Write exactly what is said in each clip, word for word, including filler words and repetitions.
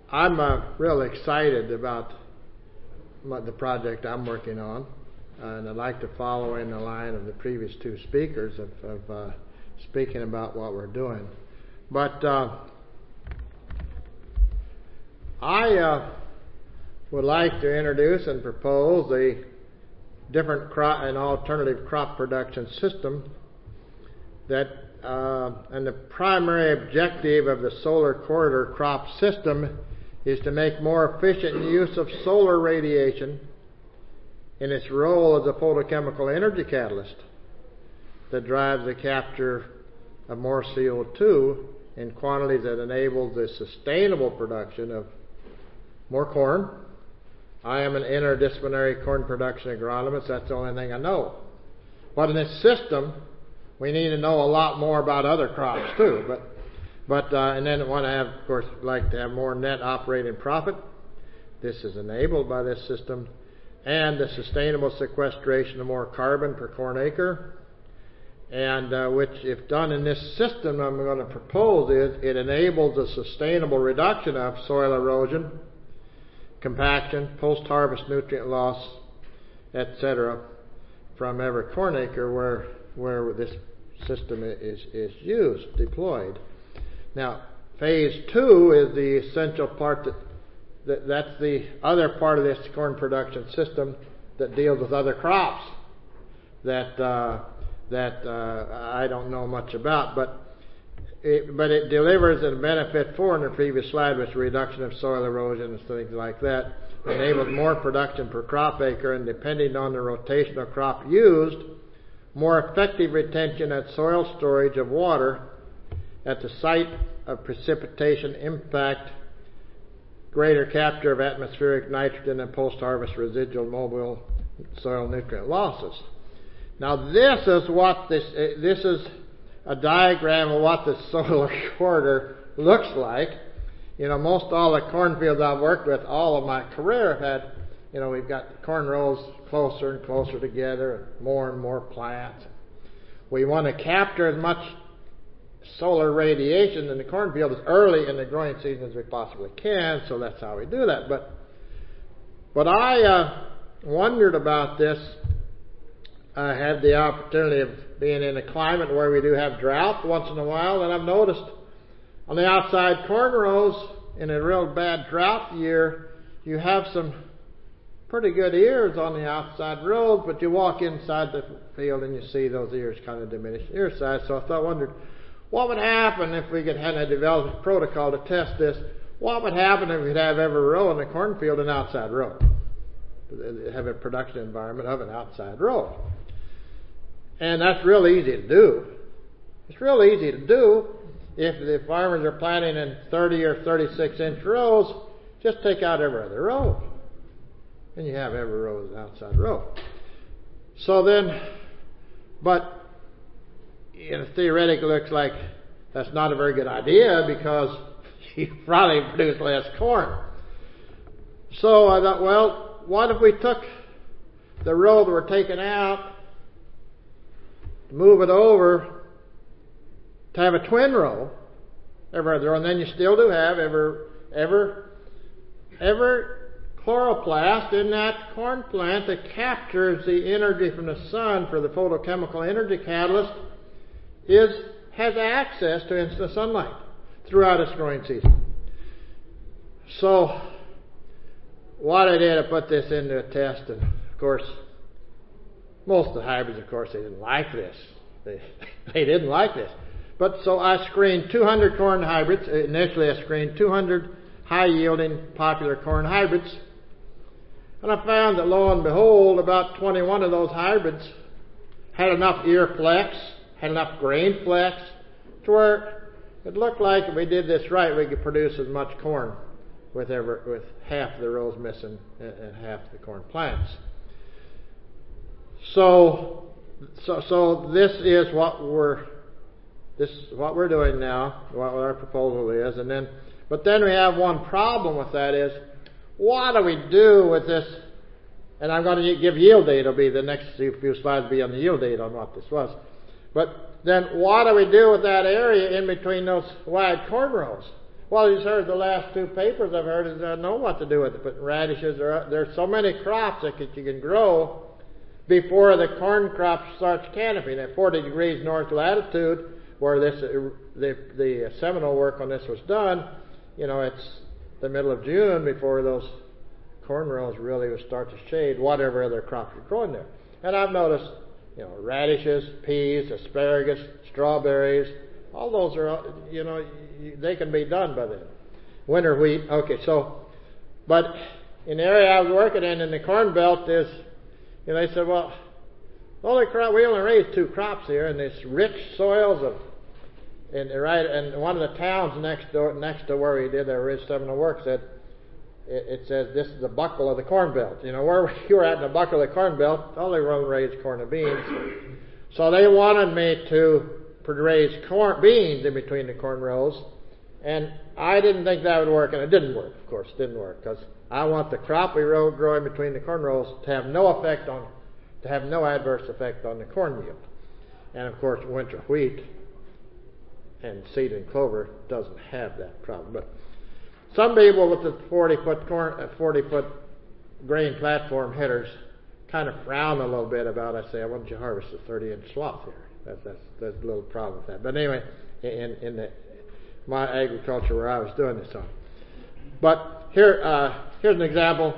I'm uh, real excited about the project I'm working on, and I'd like to follow in the line of the previous two speakers of, of uh, speaking about what we're doing. But uh, I uh, would like to introduce and propose a different crop, an alternative crop production system that, uh, and the primary objective of the solar corridor crop system is to make more efficient use of solar radiation in its role as a photochemical energy catalyst that drives the capture of more C O two in quantities that enables the sustainable production of more corn. I am an interdisciplinary corn production agronomist. That's the only thing I know. But in this system, we need to know a lot more about other crops too. But But uh, and then want to have, of course, like to have more net operating profit. This is enabled by this system, and the sustainable sequestration of more carbon per corn acre, and uh, which, if done in this system, I'm going to propose is it enables a sustainable reduction of soil erosion, compaction, post-harvest nutrient loss, et cetera, from every corn acre where where this system is is used, deployed. Now, phase two is the essential part that, that that's the other part of this corn production system that deals with other crops that uh, that uh, I don't know much about, but it, but it delivers a benefit for in the previous slide, which is reduction of soil erosion and things like that, enables more production per crop acre, and depending on the rotational crop used, more effective retention and soil storage of water at the site of precipitation impact, greater capture of atmospheric nitrogen and post-harvest residual mobile soil nutrient losses. Now this is what this, this is a diagram of what the solar corridor looks like. You know, most all the cornfields I've worked with all of my career have had, you know, we've got corn rows closer and closer together, and more and more plants. We want to capture as much solar radiation in the cornfield as early in the growing season as we possibly can, so that's how we do that. But but I uh, wondered about this. I had the opportunity of being in a climate where we do have drought once in a while, and I've noticed on the outside corn rows in a real bad drought year, you have some pretty good ears on the outside rows, but you walk inside the field and you see those ears kind of diminish ear size. So I thought, wondered, what would happen if we could have a developed protocol to test this? What would happen if we could have every row in the cornfield an outside row? Have a production environment of an outside row. And that's real easy to do. It's real easy to do if the farmers are planting in thirty or thirty-six inch rows. Just take out every other row, and you have every row as an outside row. So then, but you know, theoretically, it looks like that's not a very good idea because you probably produce less corn. So I thought, well, what if we took the row that we're taking out, move it over to have a twin row, every other row, and then you still do have every every every chloroplast in that corn plant that captures the energy from the sun for the photochemical energy catalyst is has access to instant sunlight throughout its growing season. So what I did, I put this into a test, and of course, most of the hybrids, of course, they didn't like this. They they didn't like this. But so I screened two hundred corn hybrids. Initially, I screened two hundred high-yielding popular corn hybrids, and I found that, lo and behold, about twenty-one of those hybrids had enough ear flex, had enough grain flex, to where it looked like if we did this right, we could produce as much corn with every, with half the rows missing and half the corn plants. So, so, so this is what we're this is what we're doing now. What our proposal is, and then, but then we have one problem with that is, what do we do with this? And I'm going to give yield data. It'll be the next few slides will be on the yield data on what this was. But then what do we do with that area in between those wide corn rows? Well, you heard the last two papers I've heard is I don't know what to do with it. But radishes, there there's so many crops that you can grow before the corn crop starts canopying. At forty degrees north latitude, where this uh, the the seminal work on this was done, you know, it's the middle of June before those corn rows really will start to shade whatever other crops you're growing there. And I've noticed, you know, radishes, peas, asparagus, strawberries, all those are, you know, they can be done by then. Winter wheat, okay, so, but in the area I was working in, in the corn belt, is, you know, they said, well, only crop, we only raise two crops here in this rich soils of, and right, and one of the towns next door, next to where we did our Ridge Seminole work said, it, it says this is the buckle of the corn belt. You know, where you were at in the buckle of the corn belt, only room raised corn and beans. So they wanted me to raise corn, beans in between the corn rows, and I didn't think that would work, and it didn't work, of course, it didn't work, because I want the crop we grow growing between the corn rows to have no effect on, to have no adverse effect on the corn yield. And of course, winter wheat and seed and clover doesn't have that problem. But some people with the forty foot corn, uh, forty foot grain platform headers kind of frown a little bit about. I say, why don't you harvest a thirty inch swath here? That's that's that's a little problem with that. But anyway, in in the my agriculture where I was doing this on. But here uh, here's an example.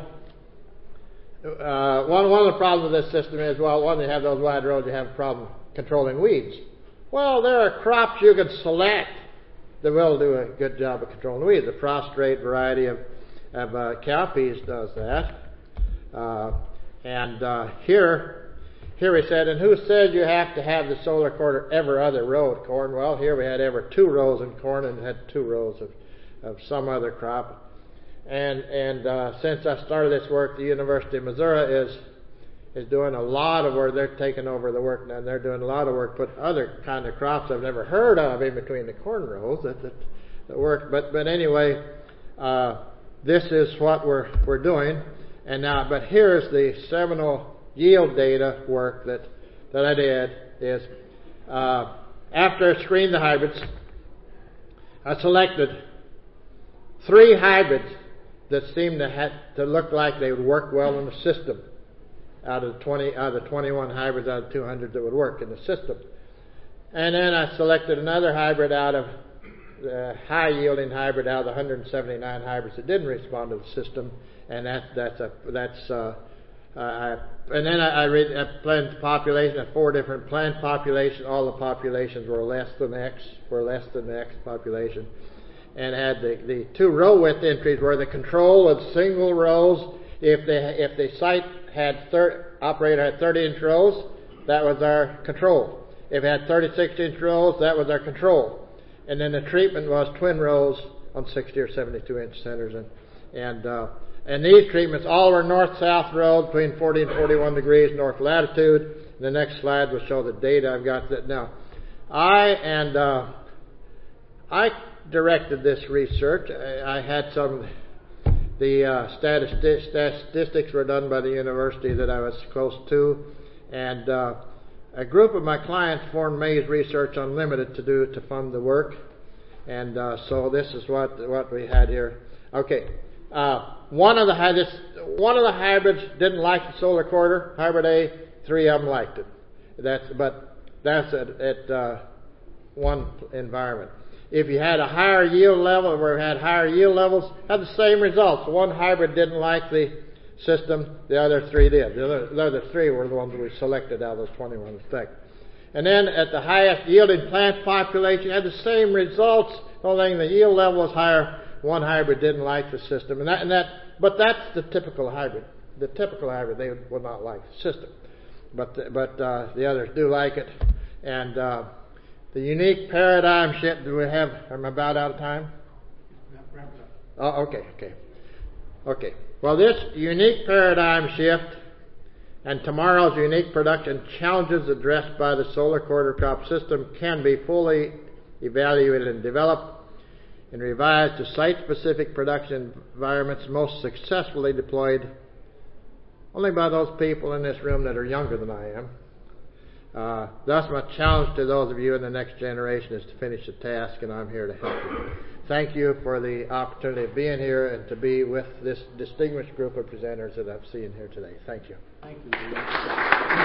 Uh, one one of the problems with this system is, well, when you have those wide rows, you have a problem controlling weeds. Well, there are crops you can select that will do a good job of controlling weeds. The prostrate variety of, of uh, cowpeas does that. Uh, and uh, here, here we said, and who said you have to have the solar quarter every other row of corn? Well, here we had every two rows in corn and had two rows of, of some other crop. And and uh, since I started this work, the University of Missouri is is doing a lot of work. They're taking over the work now, and they're doing a lot of work, putting other kind of crops I've never heard of in between the corn rows that that, that work. But but anyway, uh, this is what we're we're doing. And now, but here's the seminal yield data work that that I did. Is uh, after I screened the hybrids, I selected three hybrids that seemed to have to look like they would work well in the system. Out of twenty, out of twenty-one hybrids out of two hundred that would work in the system, and then I selected another hybrid out of the high-yielding hybrid out of the one hundred seventy-nine hybrids that didn't respond to the system, and that that's a that's uh, uh, I, and then I, I, read, I planned the population of four different plant populations. All the populations were less than X, were less than the X population. And had the, the two row width entries were the control of single rows. If the if the site had thir- operator had thirty inch rows, that was our control. If it had thirty-six inch rows, that was our control. And then the treatment was twin rows on sixty or seventy-two inch centers. And and uh, and these treatments all were north-south rows between forty and forty-one degrees north latitude. The next slide will show the data I've got that now. I and uh, I. directed this research. I, I had some, the uh, statisti- statistics were done by the university that I was close to, and uh, a group of my clients formed Maize Research Unlimited to do to fund the work, and uh, so this is what what we had here. Okay, uh, one of the this, one of the hybrids didn't like the solar quarter, hybrid A. Three of them liked it. That's but that's at, at uh, one environment. If you had a higher yield level, or had higher yield levels, had the same results. One hybrid didn't like the system, the other three did. The other, the other three were the ones we selected out of those twenty-one effects. And then at the highest yielding plant population, had the same results. The only thing, the yield level was higher. One hybrid didn't like the system, and that, and that. But that's the typical hybrid. The typical hybrid, they would not like the system, but the, but uh, the others do like it, and. Uh, The unique paradigm shift, do we have, I'm about out of time? Oh, okay, okay. Okay. Well, this unique paradigm shift and tomorrow's unique production challenges addressed by the solar quarter crop system can be fully evaluated and developed and revised to site-specific production environments most successfully deployed only by those people in this room that are younger than I am. Uh, thus, my challenge to those of you in the next generation is to finish the task, and I'm here to help you. thank you for the opportunity of being here and to be with this distinguished group of presenters that I've seen here today. Thank you. Thank you.